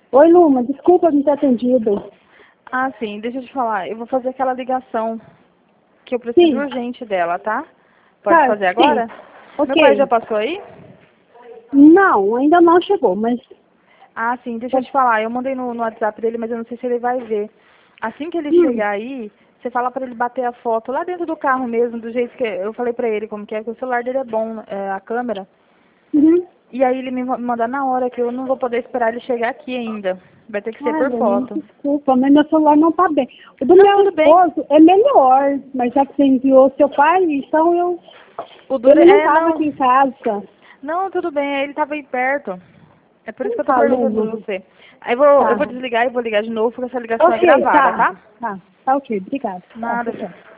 Oi, Luma, desculpa me ter atendido. Ah, sim, deixa eu te falar. Eu vou fazer aquela ligação que eu preciso Sim. urgente dela, tá? Pode Tá, fazer sim. agora? Meu pai já Ok. passou aí? Não, ainda não chegou, mas... Ah, sim, deixa eu te falar. Eu mandei no WhatsApp dele, mas eu não sei se ele vai ver. Assim que ele chegar aí, você fala pra ele bater a foto lá dentro do carro mesmo, do jeito que eu falei pra ele como que é, que o celular dele é bom, a câmera. Uhum. E aí ele me manda na hora, que eu não vou poder esperar ele chegar aqui ainda. Vai ter que ser Ai, por Luma, foto. desculpa, mas meu celular não tá bem. O do Não, meu tudo bem. esposo é melhor, mas já que você enviou seu pai, então O duro ele não é, tava não. aqui em casa. Não, tudo bem, ele tava aí perto. É por isso que eu tô Tá, perguntando Luma. pra você. Aí eu Tá. vou desligar e vou ligar de novo, porque essa ligação é Ok, gravada, tá. tá? Tá, ok, obrigada. Tá, Nada. tchau.